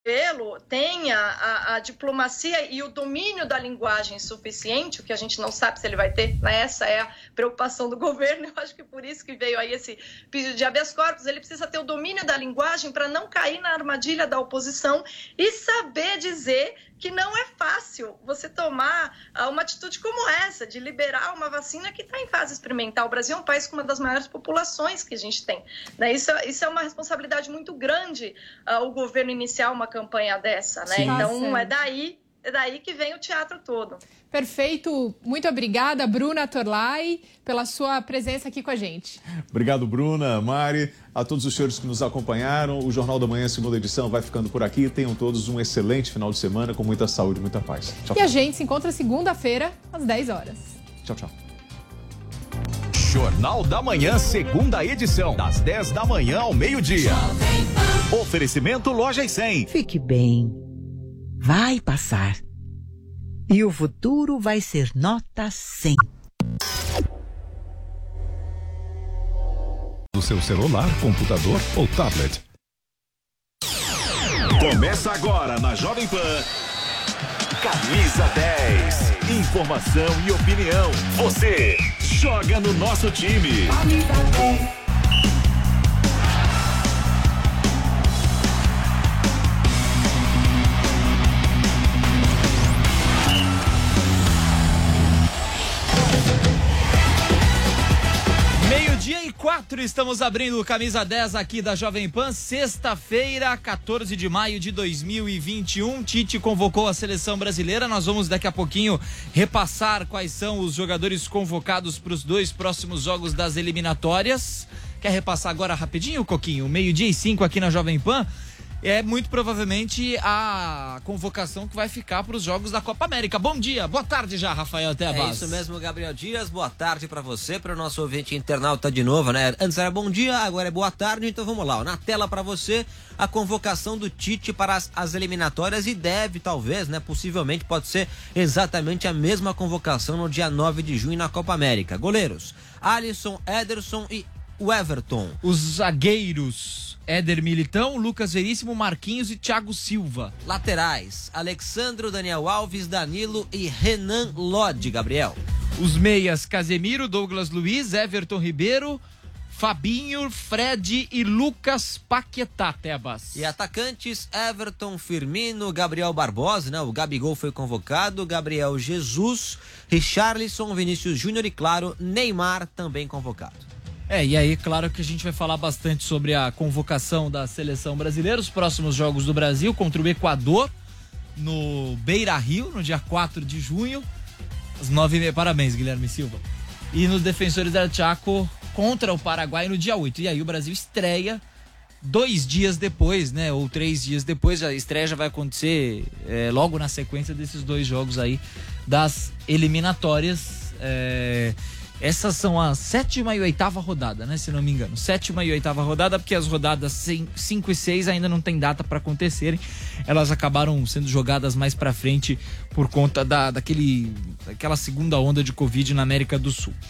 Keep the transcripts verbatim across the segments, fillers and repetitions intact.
tenha a, a diplomacia e o domínio da linguagem suficiente, o que a gente não sabe se ele vai ter, né? Essa é a preocupação do governo. Eu acho que por isso que veio aí esse pedido de habeas corpus. Ele precisa ter o domínio da linguagem para não cair na armadilha da oposição e saber dizer que não é fácil você tomar uma atitude como essa, de liberar uma vacina que está em fase experimental. O Brasil é um país com uma das maiores populações que a gente tem, né? Isso, isso é uma responsabilidade muito grande, uh, o governo iniciar uma campanha dessa, né? Sim. Então, é daí, é daí que vem o teatro todo. Perfeito. Muito obrigada, Bruna Torlai, pela sua presença aqui com a gente. Obrigado, Bruna, Mari, a todos os senhores que nos acompanharam. O Jornal da Manhã, segunda edição, vai ficando por aqui. Tenham todos um excelente final de semana, com muita saúde e muita paz. Tchau, e tchau. a gente se encontra segunda-feira, às dez horas. Tchau, tchau. Jornal da Manhã, segunda edição, das dez da manhã ao meio-dia. Oferecimento Lojas cem. Fique bem. Vai passar. E o futuro vai ser nota cem. Do seu celular, computador ou tablet. Começa agora na Jovem Pan. Camisa dez. Informação e opinião. Você joga no nosso time. Meio-dia e quatro, estamos abrindo o Camisa dez aqui da Jovem Pan, sexta-feira, quatorze de maio de dois mil e vinte e um. Tite convocou a seleção brasileira. Nós vamos daqui a pouquinho repassar quais são os jogadores convocados para os dois próximos jogos das eliminatórias. Quer repassar agora rapidinho, Coquinho? Meio-dia e cinco aqui na Jovem Pan. É muito provavelmente a convocação que vai ficar para os jogos da Copa América. Bom dia, boa tarde já, Rafael Tebas. É isso mesmo, Gabriel Dias, boa tarde para você, para o nosso ouvinte internauta de novo, né? Antes era bom dia, agora é boa tarde, então vamos lá. Na tela para você, a convocação do Tite para as, as eliminatórias e deve, talvez, né? Possivelmente pode ser exatamente a mesma convocação no dia nove de junho na Copa América. Goleiros, Alisson, Ederson e o Everton. Os zagueiros, Éder Militão, Lucas Veríssimo, Marquinhos e Thiago Silva. Laterais, Alexandro, Daniel Alves, Danilo e Renan Lodge, Gabriel. Os meias, Casemiro, Douglas Luiz, Everton Ribeiro, Fabinho, Fred e Lucas Paquetá, Tebas. E atacantes, Everton, Firmino, Gabriel Barbosa, né? O Gabigol foi convocado, Gabriel Jesus, Richarlison, Vinícius Júnior e, claro, Neymar também convocado. É, e aí, claro que a gente vai falar bastante sobre a convocação da seleção brasileira, os próximos jogos do Brasil contra o Equador, no Beira-Rio, no dia quatro de junho, às nove e meia. Parabéns, Guilherme Silva. E nos Defensores del Chaco contra o Paraguai no dia oito. E aí o Brasil estreia dois dias depois, né? Ou três dias depois. A estreia já vai acontecer é, logo na sequência desses dois jogos aí das eliminatórias. É... Essas são a sétima e oitava rodada, né? Se não me engano. Sétima e oitava rodada, porque as rodadas cinco e seis ainda não tem data para acontecerem. Elas acabaram sendo jogadas mais para frente por conta da, daquele, daquela segunda onda de Covid na América do Sul.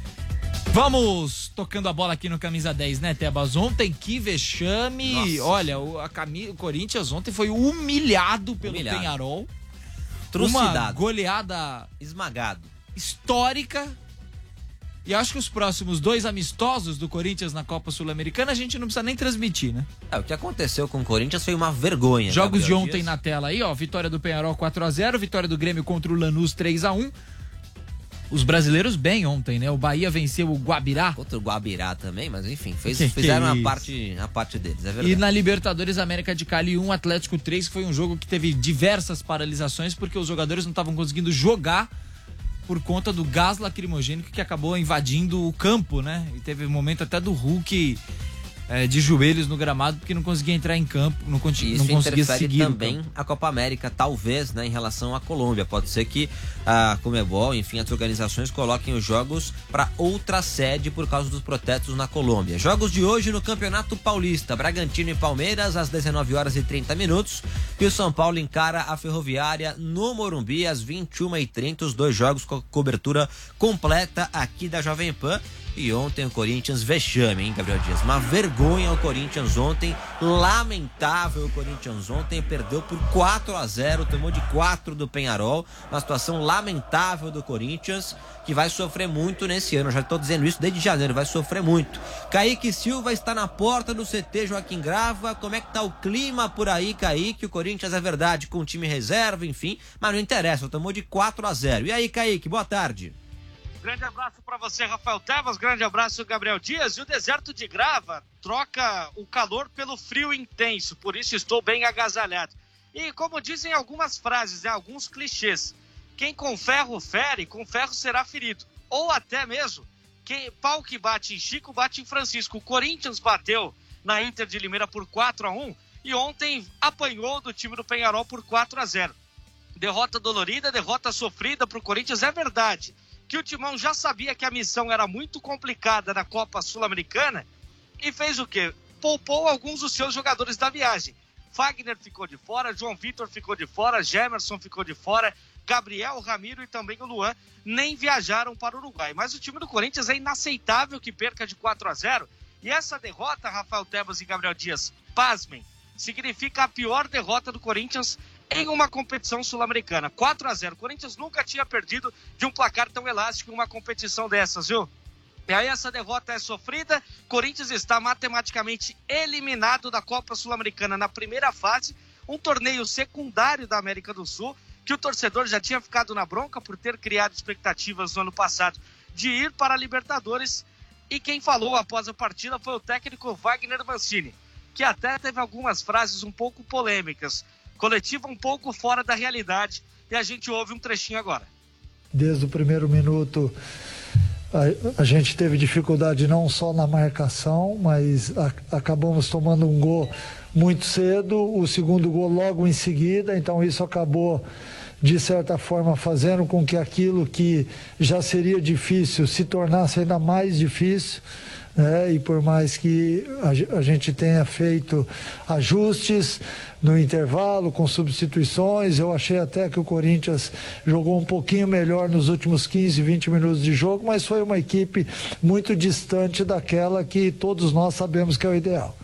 Vamos tocando a bola aqui no Camisa dez, né, Tebas? Ontem, que vexame. Nossa. Olha, o, a Cami, o Corinthians ontem foi humilhado pelo humilhado. Penharol. Trucidado. Uma goleada esmagado. Histórica. E acho que os próximos dois amistosos do Corinthians na Copa Sul-Americana a gente não precisa nem transmitir, né? É, o que aconteceu com o Corinthians foi uma vergonha. Jogos Gabriel de ontem Dias. Na tela aí, ó. Vitória do Penharol quatro a zero, vitória do Grêmio contra o Lanús três a um. Os brasileiros bem ontem, né? O Bahia venceu o Guabirá. Contra o Guabirá também, mas enfim, fez, que fizeram que é a, parte, a parte deles, é verdade. E na Libertadores, América de Cali um, Atlético três, que foi um jogo que teve diversas paralisações porque os jogadores não estavam conseguindo jogar por conta do gás lacrimogênico que acabou invadindo o campo, né? E teve um momento até do Hulk é, de joelhos no gramado porque não conseguia entrar em campo, não, conti- não conseguia seguir também a Copa América, talvez, né, em relação à Colômbia. Pode ser que a Conmebol, enfim, as organizações coloquem os jogos para outra sede por causa dos protestos na Colômbia. Jogos de hoje no Campeonato Paulista, Bragantino e Palmeiras às dezenove horas e trinta minutos, e o São Paulo encara a Ferroviária no Morumbi às vinte e uma e trinta, os dois jogos com cobertura completa aqui da Jovem Pan. E ontem o Corinthians vexame, hein, Gabriel Dias? Uma vergonha o Corinthians ontem, lamentável o Corinthians ontem, perdeu por quatro a zero, tomou de quatro do Penharol, uma situação lamentável do Corinthians, que vai sofrer muito nesse ano, eu já estou dizendo isso desde janeiro, vai sofrer muito. Kaique Silva está na porta do C T Joaquim Grava, como é que tá o clima por aí, Kaique? O Corinthians é verdade, com time reserva, enfim, mas não interessa, tomou de quatro a zero. E aí, Kaique, boa tarde. Grande abraço para você, Rafael Tebas, grande abraço, Gabriel Dias. E o deserto de Grava troca o calor pelo frio intenso, por isso estou bem agasalhado. E como dizem algumas frases, né, alguns clichês, quem com ferro fere, com ferro será ferido. Ou até mesmo, quem, pau que bate em Chico, bate em Francisco. O Corinthians bateu na Inter de Limeira por quatro a um e ontem apanhou do time do Penharol por quatro a zero. Derrota dolorida, derrota sofrida para o Corinthians, é verdade que o Timão já sabia que a missão era muito complicada na Copa Sul-Americana e fez o quê? Poupou alguns dos seus jogadores da viagem. Fagner ficou de fora, João Vitor ficou de fora, Gemerson ficou de fora, Gabriel, Ramiro e também o Luan nem viajaram para o Uruguai. Mas o time do Corinthians é inaceitável que perca de quatro a zero. E essa derrota, Rafael Tebas e Gabriel Dias, pasmem, significa a pior derrota do Corinthians em uma competição sul-americana. quatro a zero. O Corinthians nunca tinha perdido de um placar tão elástico em uma competição dessas, viu? E aí essa derrota é sofrida. Corinthians está matematicamente eliminado da Copa Sul-Americana na primeira fase, um torneio secundário da América do Sul, que o torcedor já tinha ficado na bronca por ter criado expectativas no ano passado de ir para a Libertadores. E quem falou após a partida foi o técnico Wagner Mancini, que até teve algumas frases um pouco polêmicas, coletiva um pouco fora da realidade, e a gente ouve um trechinho agora. Desde o primeiro minuto a, a gente teve dificuldade não só na marcação, mas a, acabamos tomando um gol muito cedo, o segundo gol logo em seguida, então isso acabou de certa forma fazendo com que aquilo que já seria difícil se tornasse ainda mais difícil, né? E por mais que a, a gente tenha feito ajustes no intervalo, com substituições, eu achei até que o Corinthians jogou um pouquinho melhor nos últimos quinze, vinte minutos de jogo, mas foi uma equipe muito distante daquela que todos nós sabemos que é o ideal.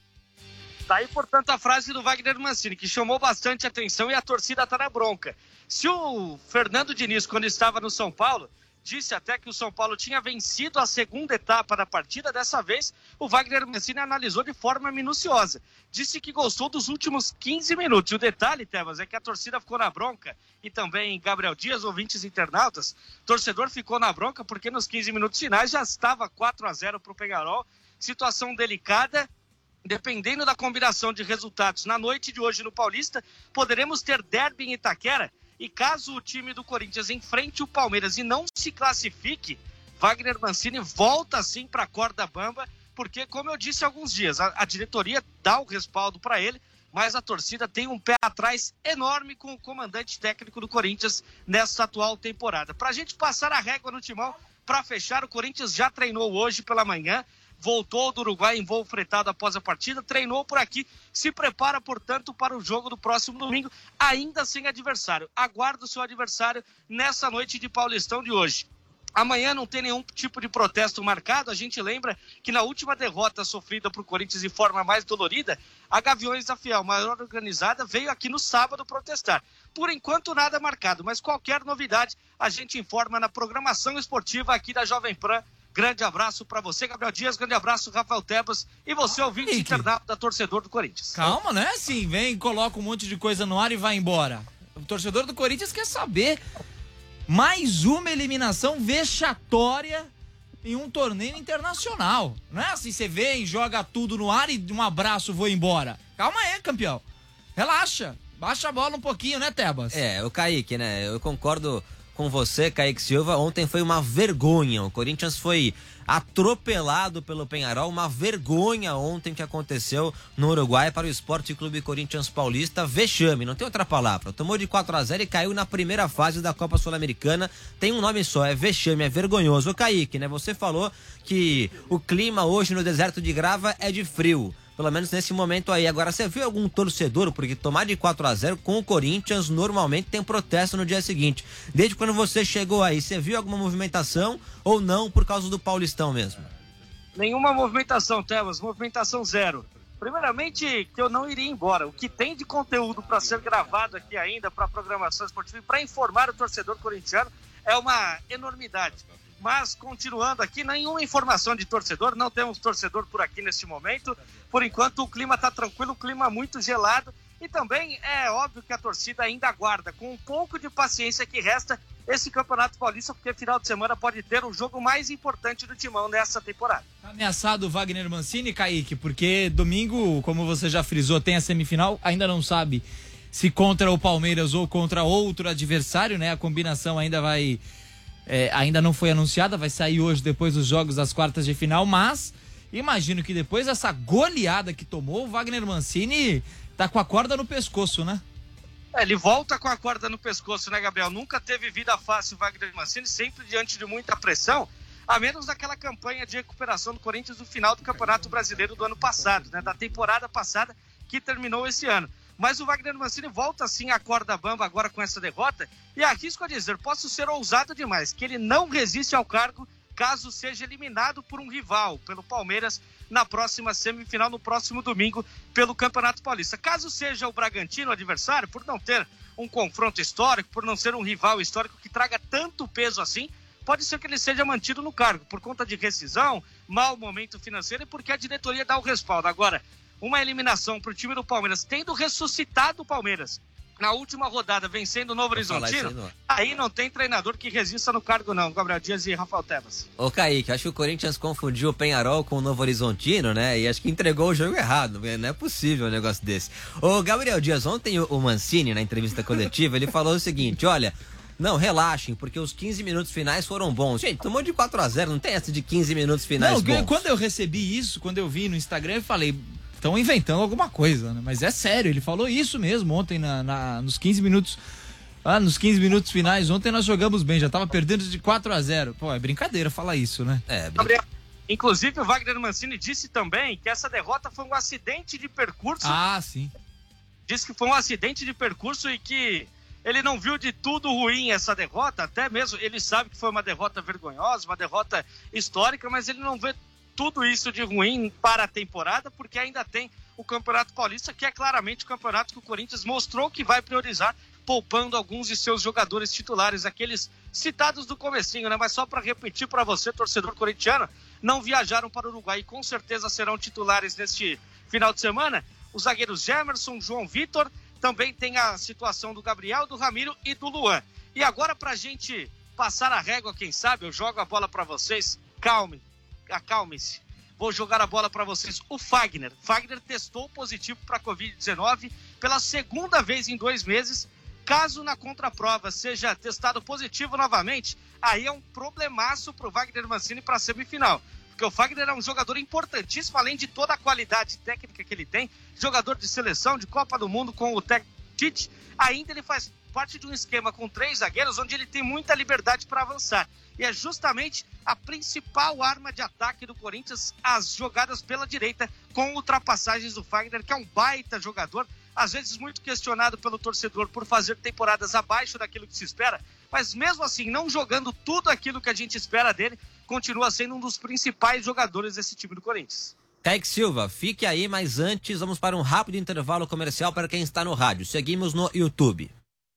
Tá aí, portanto, a frase do Wagner Mancini, que chamou bastante atenção e a torcida tá na bronca. Se o Fernando Diniz, quando estava no São Paulo, disse até que o São Paulo tinha vencido a segunda etapa da partida, dessa vez o Wagner Mancini analisou de forma minuciosa. Disse que gostou dos últimos quinze minutos. E o detalhe, Tebas, é que a torcida ficou na bronca, e também Gabriel Dias, ouvintes internautas, o torcedor ficou na bronca porque nos quinze minutos finais já estava quatro a zero para o Penharol. Situação delicada. Dependendo da combinação de resultados na noite de hoje no Paulista, poderemos ter derby em Itaquera. E caso o time do Corinthians enfrente o Palmeiras e não se classifique, Wagner Mancini volta sim para a corda bamba, porque, como eu disse há alguns dias, a, a diretoria dá o respaldo para ele, mas a torcida tem um pé atrás enorme com o comandante técnico do Corinthians nessa atual temporada. Para a gente passar a régua no timão, para fechar, o Corinthians já treinou hoje pela manhã, voltou do Uruguai em voo fretado após a partida, treinou por aqui, se prepara, portanto, para o jogo do próximo domingo, ainda sem adversário. Aguarda o seu adversário nessa noite de Paulistão de hoje. Amanhã não tem nenhum tipo de protesto marcado. A gente lembra que na última derrota sofrida por Corinthians de forma mais dolorida, a Gaviões da Fiel, maior organizada, veio aqui no sábado protestar. Por enquanto nada marcado, mas qualquer novidade a gente informa na programação esportiva aqui da Jovem Pan. Grande abraço para você, Gabriel Dias. Grande abraço, Rafael Tebas. E você, ouvinte Ike. internauta, torcedor do Corinthians. Calma, não é assim. Vem, coloca um monte de coisa no ar e vai embora. O torcedor do Corinthians quer saber. Mais uma eliminação vexatória em um torneio internacional. Não é assim, você vem, joga tudo no ar e um abraço, vou embora. Calma aí, campeão. Relaxa. Baixa a bola um pouquinho, né, Tebas? É, o Kaique, né? Eu concordo com você, Kaique Silva. Ontem foi uma vergonha. O Corinthians foi atropelado pelo Penharol. Uma vergonha ontem que aconteceu no Uruguai para o Esporte Clube Corinthians Paulista. Vexame, não tem outra palavra. Tomou de quatro a zero e caiu na primeira fase da Copa Sul-Americana. Tem um nome só, é vexame, é vergonhoso. O Kaique, né? Você falou que o clima hoje no deserto de Grava é de frio. pelo menos nesse momento aí. Agora, você viu algum torcedor, porque tomar de quatro a zero com o Corinthians normalmente tem protesto no dia seguinte. Desde quando você chegou aí, você viu alguma movimentação ou não por causa do Paulistão mesmo? Nenhuma movimentação, Tebas, movimentação zero. Primeiramente, que eu não iria embora. O que tem de conteúdo para ser gravado aqui ainda, para programação esportiva e para informar o torcedor corintiano, é uma enormidade. Mas, continuando aqui, nenhuma informação de torcedor, não temos torcedor por aqui neste momento. Por enquanto, o clima está tranquilo, o clima muito gelado. E também é óbvio que a torcida ainda aguarda, com um pouco de paciência que resta, esse Campeonato Paulista, porque final de semana pode ter o jogo mais importante do Timão nessa temporada. Tá ameaçado o Wagner Mancini, Kaique, porque domingo, como você já frisou, tem a semifinal, ainda não sabe se contra o Palmeiras ou contra outro adversário, né? A combinação ainda vai... É, ainda não foi anunciada, vai sair hoje depois dos jogos das quartas de final, mas imagino que depois dessa goleada que tomou, o Wagner Mancini tá com a corda no pescoço, né? É, ele volta com a corda no pescoço, né, Gabriel? Nunca teve vida fácil o Wagner Mancini, sempre diante de muita pressão, a menos daquela campanha de recuperação do Corinthians no final do Campeonato Brasileiro do ano passado, né? Da temporada passada que terminou esse ano. Mas o Wagner Mancini volta sim à corda bamba agora com essa derrota e arrisco a dizer, posso ser ousado demais, que ele não resiste ao cargo caso seja eliminado por um rival, pelo Palmeiras, na próxima semifinal, no próximo domingo, pelo Campeonato Paulista. Caso seja o Bragantino adversário, por não ter um confronto histórico, por não ser um rival histórico que traga tanto peso assim, pode ser que ele seja mantido no cargo, por conta de rescisão, mau momento financeiro e porque a diretoria dá o respaldo. Agora, uma eliminação para o time do Palmeiras, tendo ressuscitado o Palmeiras na última rodada, vencendo o Novo Horizontino, aí não tem treinador que resista no cargo não, Gabriel Dias e Rafael Tebas. Ô Kaique, acho que o Corinthians confundiu o Penharol com o Novo Horizontino, né? E acho que entregou o jogo errado, não é possível um negócio desse. Ô Gabriel Dias, ontem o Mancini, na entrevista coletiva, ele falou o seguinte, olha... Não, relaxem, porque os quinze minutos finais foram bons. Gente, tomou de quatro a zero, não tem essa de quinze minutos finais não, bons. Quando eu recebi isso, quando eu vi no Instagram, eu falei, estão inventando alguma coisa, né? Mas é sério, ele falou isso mesmo ontem na, na, nos quinze minutos. Ah, nos quinze minutos finais, ontem nós jogamos bem, já tava perdendo de quatro a zero. Pô, é brincadeira falar isso, né? É, Gabriel, inclusive o Wagner Mancini disse também que essa derrota foi um acidente de percurso. Ah, sim. Disse que foi um acidente de percurso e que ele não viu de tudo ruim essa derrota, até mesmo ele sabe que foi uma derrota vergonhosa, uma derrota histórica, mas ele não vê tudo isso de ruim para a temporada, porque ainda tem o Campeonato Paulista, que é claramente o campeonato que o Corinthians mostrou que vai priorizar, poupando alguns de seus jogadores titulares, aqueles citados do comecinho, né? Mas só para repetir para você, torcedor corintiano, não viajaram para o Uruguai e com certeza serão titulares neste final de semana. Os zagueiros Gemerson, João Vitor, também tem a situação do Gabriel, do Ramiro e do Luan. E agora, pra gente passar a régua, quem sabe, eu jogo a bola pra vocês. Calme, acalme-se. Vou jogar a bola pra vocês. O Fagner. Fagner testou positivo para covid dezenove pela segunda vez em dois meses. Caso na contraprova seja testado positivo novamente, aí é um problemaço pro Wagner Mancini pra semifinal. Porque o Fagner é um jogador importantíssimo, além de toda a qualidade técnica que ele tem, jogador de seleção, de Copa do Mundo com o técnico Tite, ainda ele faz parte de um esquema com três zagueiros, onde ele tem muita liberdade para avançar. E é justamente a principal arma de ataque do Corinthians, as jogadas pela direita, com ultrapassagens do Fagner, que é um baita jogador, às vezes muito questionado pelo torcedor por fazer temporadas abaixo daquilo que se espera, mas mesmo assim, não jogando tudo aquilo que a gente espera dele, continua sendo um dos principais jogadores desse time do Corinthians. Kaique Silva, fique aí, mas antes vamos para um rápido intervalo comercial para quem está no rádio. Seguimos no YouTube.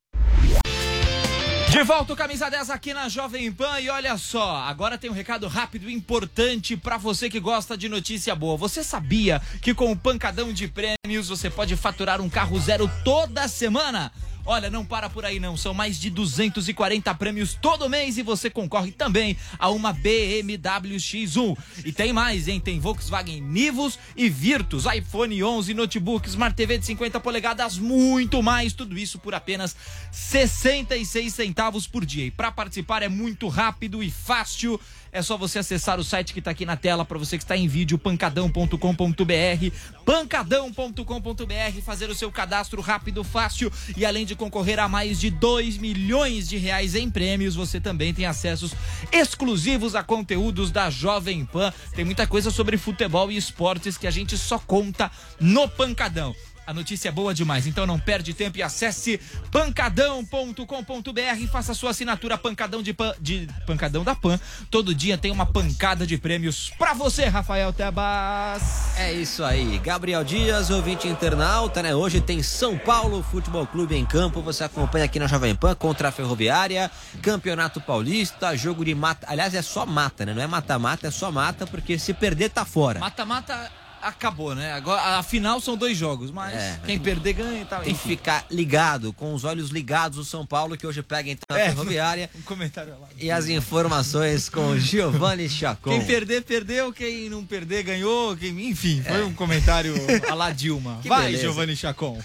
De volta o Camisa dez aqui na Jovem Pan e olha só, agora tem um recado rápido e importante para você que gosta de notícia boa. Você sabia que com o pancadão de prêmios você pode faturar um carro zero toda semana? Olha, não para por aí não, são mais de duzentos e quarenta prêmios todo mês e você concorre também a uma B M W X um. E tem mais, hein? Tem Volkswagen Nivus e Virtus, iPhone onze, notebook, Smart T V de cinquenta polegadas, muito mais, tudo isso por apenas sessenta e seis centavos por dia. E para participar é muito rápido e fácil. É só você acessar o site que está aqui na tela para você que está em vídeo, pancadão ponto com ponto br, pancadão ponto com ponto br, fazer o seu cadastro rápido, fácil e além de concorrer a mais de dois milhões de reais em prêmios. Você também tem acessos exclusivos a conteúdos da Jovem Pan. Tem muita coisa sobre futebol e esportes que a gente só conta no Pancadão. A notícia é boa demais, então não perde tempo e acesse pancadão ponto com ponto b r e faça sua assinatura Pancadão de, Pan, de Pancadão da Pan. Todo dia tem uma pancada de prêmios pra você, Rafael Tebas. É isso aí, Gabriel Dias, ouvinte internauta, né? Hoje tem São Paulo Futebol Clube em campo, você acompanha aqui na Jovem Pan contra a Ferroviária, Campeonato Paulista, jogo de mata, aliás é só mata, né? Não é mata-mata, é só mata, porque se perder tá fora. Mata-mata acabou, né? Agora, a final são dois jogos, mas é, quem perder ganha e tal. Tem que ficar ligado, com os olhos ligados, o São Paulo, que hoje pega então a é, Ferroviária. Um comentário lá. E as informações com Giovanni Chacon. Quem perder, perdeu. Quem não perder, ganhou. Quem... Enfim, foi é. um comentário a la Dilma. Que Vai, beleza. Giovanni Chacon.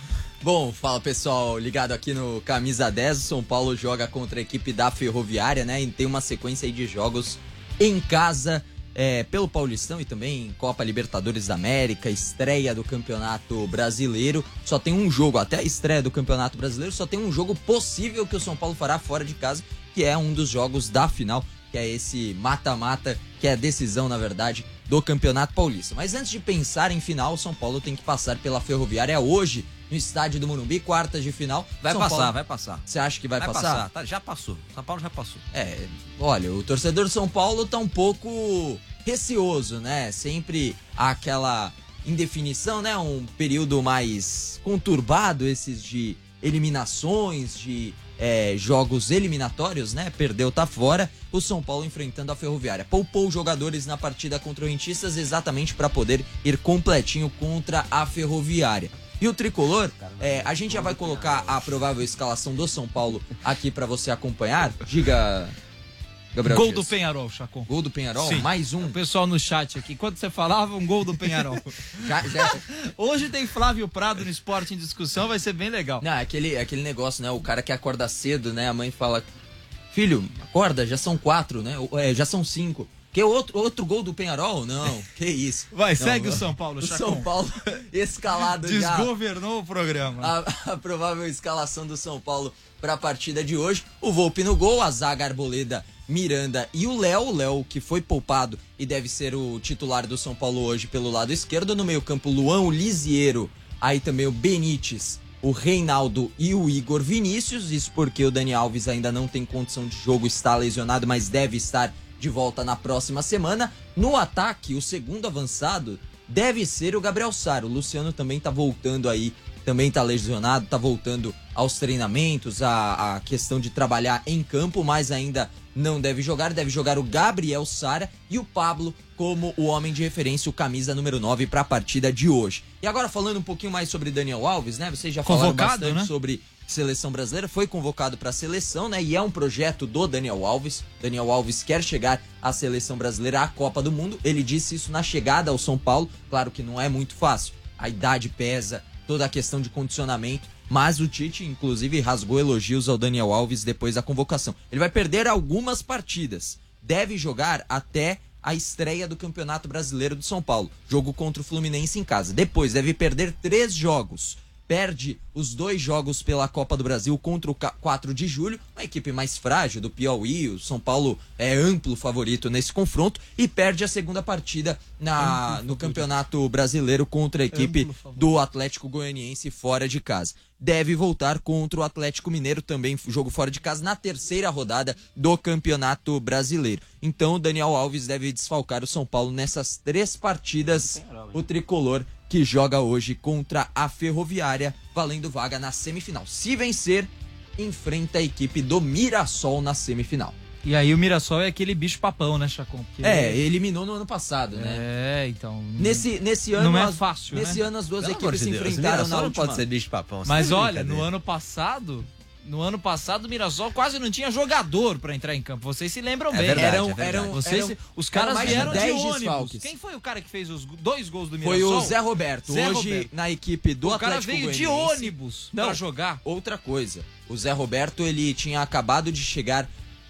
Bom, fala pessoal, ligado aqui no Camisa dez, o São Paulo joga contra a equipe da Ferroviária, né? E tem uma sequência aí de jogos em casa. É, pelo Paulistão e também Copa Libertadores da América, estreia do Campeonato Brasileiro. Só tem um jogo, até a estreia do Campeonato Brasileiro, só tem um jogo possível que o São Paulo fará fora de casa, que é um dos jogos da final, que é esse mata-mata, que é a decisão, na verdade, do Campeonato Paulista. Mas antes de pensar em final, o São Paulo tem que passar pela Ferroviária hoje, no estádio do Morumbi, quartas de final. Vai São passar, Paulo... vai passar. Você acha que vai, vai passar? passar? Tá, já passou. São Paulo já passou. É, olha, o torcedor do São Paulo tá um pouco receoso, né? Sempre há aquela indefinição, né? Um período mais conturbado, esses de eliminações, de é, jogos eliminatórios, né? Perdeu, tá fora. O São Paulo enfrentando a Ferroviária. Poupou os jogadores na partida contra o Rentistas exatamente para poder ir completinho contra a Ferroviária. E o Tricolor, é, a gente já vai colocar a provável escalação do São Paulo aqui para você acompanhar. Diga, Gabriel Gol Dias. do Penharol, Chacon. Gol do Penharol? Sim. Mais um. O pessoal no chat aqui, quando você falava, um gol do Penharol. já, já... Hoje tem Flávio Prado no Esporte em Discussão, vai ser bem legal. Não, é aquele, aquele negócio, né? O cara que acorda cedo, né? A mãe fala, filho, acorda, já são quatro, né? É, já são cinco. Que outro, outro gol do Penharol? Não, que isso. Vai, não, segue não. o São Paulo, O Chacon. São Paulo escalado já. Desgovernou o programa. A, a provável escalação do São Paulo para a partida de hoje. O Volpi no gol, a zaga Arboleda, Miranda e o Léo. O Léo que foi poupado e deve ser o titular do São Paulo hoje pelo lado esquerdo. No meio campo, Luan, o Lisiero, aí também o Benítez, o Reinaldo e o Igor Vinícius. Isso porque o Dani Alves ainda não tem condição de jogo, está lesionado, mas deve estar de volta na próxima semana. No ataque, o segundo avançado deve ser o Gabriel Sara. O Luciano também tá voltando aí, também tá lesionado, tá voltando aos treinamentos, a, a questão de trabalhar em campo, mas ainda não deve jogar. Deve jogar o Gabriel Sara e o Pablo como o homem de referência, o camisa número nove para a partida de hoje. E agora falando um pouquinho mais sobre Daniel Alves, né? Vocês já falaram Convocado, bastante né? sobre seleção brasileira, foi convocado para a seleção, né? E é um projeto do Daniel Alves. Daniel Alves quer chegar à seleção brasileira, à Copa do Mundo. Ele disse isso na chegada ao São Paulo. Claro que não é muito fácil. A idade pesa, toda a questão de condicionamento. Mas o Tite, inclusive, rasgou elogios ao Daniel Alves depois da convocação. Ele vai perder algumas partidas. Deve jogar até a estreia do Campeonato Brasileiro do São Paulo. Jogo contra o Fluminense em casa. Depois deve perder três jogos. Perde os dois jogos pela Copa do Brasil contra o quatro de julho, uma equipe mais frágil do Piauí. O São Paulo é amplo favorito nesse confronto e perde a segunda partida na, no Campeonato Brasileiro contra a equipe do Atlético Goianiense fora de casa. Deve voltar contra o Atlético Mineiro, também jogo fora de casa, na terceira rodada do Campeonato Brasileiro. Então o Daniel Alves deve desfalcar o São Paulo nessas três partidas. O tricolor que joga hoje contra a Ferroviária, valendo vaga na semifinal. Se vencer, enfrenta a equipe do Mirassol na semifinal. E aí o Mirassol é aquele bicho papão, né, Chacon? Porque É, eliminou no ano passado, né? É, então... Nesse, nesse ano... Não é as, fácil, Nesse né? ano as duas Pelo equipes amor se de Deus, enfrentaram na não última... pode ser bicho papão. Mas tá olha, brincadeira. no ano passado... No ano passado, o Mirassol quase não tinha jogador pra entrar em campo. Vocês se lembram É bem. verdade, eram, é verdade. eram, Vocês, eram, os caras eram mais de vieram de dez ônibus. desfalques. Quem foi o cara que fez os dois gols do Foi Mirassol? o Zé Roberto, Zé hoje Roberto. na equipe do O Atlético cara veio de Goianiense. ônibus Não, pra jogar. Outra coisa, o Zé Roberto, ele tinha acabado de chegar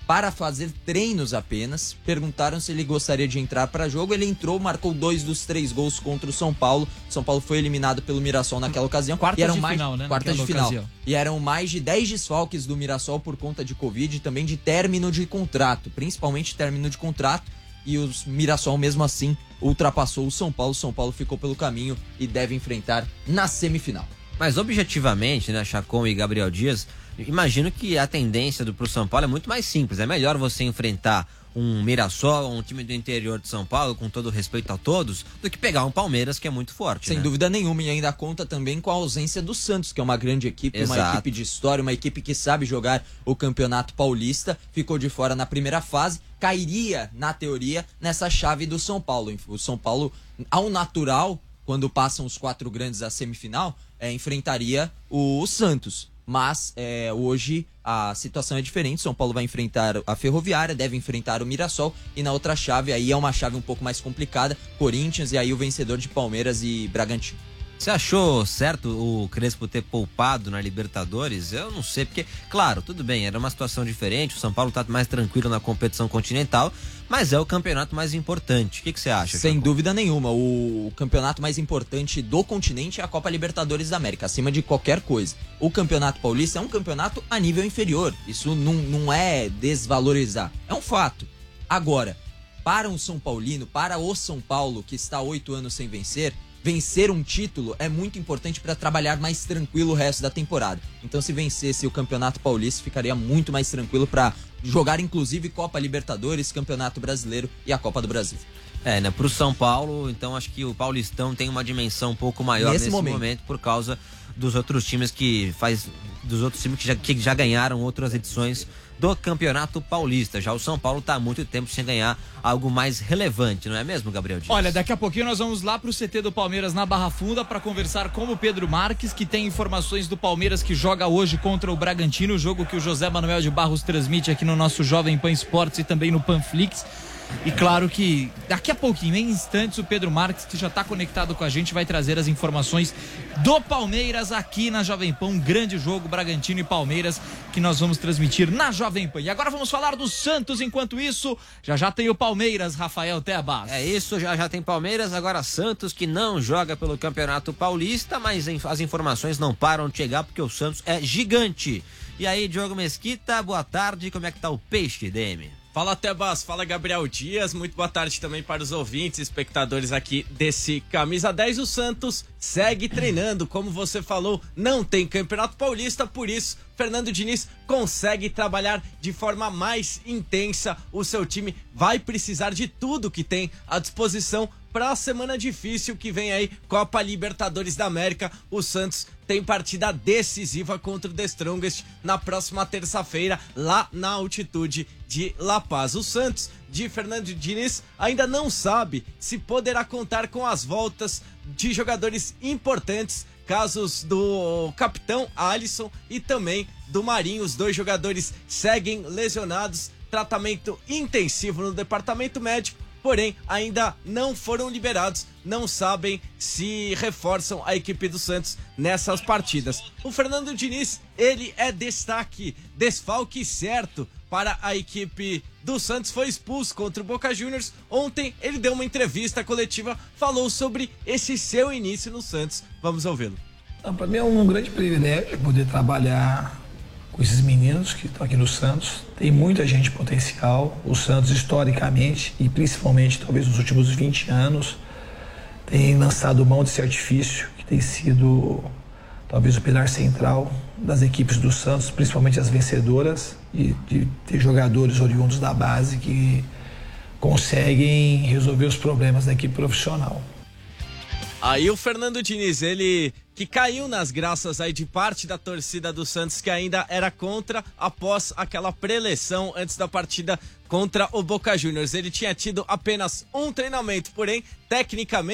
para fazer treinos apenas. Perguntaram se ele gostaria de entrar para jogo. Ele entrou, marcou dois dos três gols contra o São Paulo. São Paulo foi eliminado pelo Mirassol naquela ocasião. Quartas e eram de mais, final, né? Quartas de final. Ocasião. E eram mais de dez desfalques do Mirassol por conta de Covid e também de término de contrato. Principalmente término de contrato. E o Mirassol, mesmo assim, ultrapassou o São Paulo. O São Paulo ficou pelo caminho e deve enfrentar na semifinal. Mas objetivamente, né, Chacon e Gabriel Dias, imagino que a tendência do pro São Paulo é muito mais simples. É melhor você enfrentar um Mirassol, um time do interior de São Paulo, com todo respeito a todos, do que pegar um Palmeiras que é muito forte. Sem né? dúvida nenhuma, e ainda conta também com a ausência do Santos, que é uma grande equipe, Exato. uma equipe de história, uma equipe que sabe jogar o Campeonato Paulista, ficou de fora na primeira fase, cairia, na teoria, nessa chave do São Paulo. O São Paulo, ao natural, quando passam os quatro grandes à semifinal, é, enfrentaria o Santos. Mas é, hoje a situação é diferente. São Paulo vai enfrentar a Ferroviária, deve enfrentar o Mirassol. E na outra chave, aí é uma chave um pouco mais complicada, Corinthians, e aí o vencedor de Palmeiras e Bragantino. Você achou certo o Crespo ter poupado na Libertadores? Eu não sei, porque, claro, tudo bem, era uma situação diferente, o São Paulo tá mais tranquilo na competição continental, mas é o campeonato mais importante. O que, que você acha? Sem Chaco? dúvida nenhuma, o campeonato mais importante do continente é a Copa Libertadores da América, acima de qualquer coisa. O Campeonato Paulista é um campeonato a nível inferior, isso não, não é desvalorizar, é um fato. Agora, para um São Paulino, para o São Paulo, que está há oito anos sem vencer, vencer um título é muito importante para trabalhar mais tranquilo o resto da temporada. Então, se vencesse o Campeonato Paulista, ficaria muito mais tranquilo para jogar, inclusive, Copa Libertadores, Campeonato Brasileiro e a Copa do Brasil. É, né? Pro São Paulo, então acho que o Paulistão tem uma dimensão um pouco maior nesse, nesse momento. momento por causa dos outros times que faz. Dos outros times que já, que já ganharam outras edições do Campeonato Paulista. Já o São Paulo está há muito tempo sem ganhar algo mais relevante, não é mesmo, Gabriel Dias? Olha, daqui a pouquinho nós vamos lá pro C T do Palmeiras na Barra Funda para conversar com o Pedro Marques, que tem informações do Palmeiras que joga hoje contra o Bragantino, o jogo que o José Manuel de Barros transmite aqui no nosso Jovem Pan Esportes e também no Panflix. E claro que daqui a pouquinho, em instantes, o Pedro Marques, que já está conectado com a gente, vai trazer as informações do Palmeiras aqui na Jovem Pan. Um grande jogo, Bragantino e Palmeiras, que nós vamos transmitir na Jovem Pan. E agora vamos falar do Santos. Enquanto isso, já já tem o Palmeiras, Rafael Tebas. É isso, já já tem Palmeiras. Agora Santos, que não joga pelo Campeonato Paulista, mas as informações não param de chegar, porque o Santos é gigante. E aí, Diogo Mesquita, boa tarde. Como é que tá o peixe, D M? Fala, Tebas, fala, Gabriel Dias, muito boa tarde também para os ouvintes, espectadores aqui desse Camisa dez. O Santos segue treinando, como você falou, não tem Campeonato Paulista, por isso Fernando Diniz consegue trabalhar de forma mais intensa. O seu time vai precisar de tudo que tem à disposição para a semana difícil que vem aí, Copa Libertadores da América. O Santos tem partida decisiva contra o The Strongest na próxima terça-feira, lá na altitude de La Paz. O Santos, de Fernando Diniz, ainda não sabe se poderá contar com as voltas de jogadores importantes, casos do capitão Alisson e também do Marinho. Os dois jogadores seguem lesionados, tratamento intensivo no departamento médico, porém ainda não foram liberados, não sabem se reforçam a equipe do Santos nessas partidas. O Fernando Diniz, ele é destaque, desfalque certo para a equipe do Santos, foi expulso contra o Boca Juniors. Ontem ele deu uma entrevista coletiva, falou sobre esse seu início no Santos. Vamos ouvi-lo. Para mim é um grande privilégio poder trabalhar com esses meninos que estão aqui no Santos. Tem muita gente potencial. O Santos, historicamente, e principalmente talvez nos últimos vinte anos, tem lançado mão desse artifício que tem sido talvez o pilar central das equipes do Santos, principalmente as vencedoras, e de ter jogadores oriundos da base que conseguem resolver os problemas da equipe profissional. Aí o Fernando Diniz, ele que caiu nas graças aí de parte da torcida do Santos, que ainda era contra após aquela preleção antes da partida contra o Boca Juniors. Ele tinha tido apenas um treinamento, porém, tecnicamente,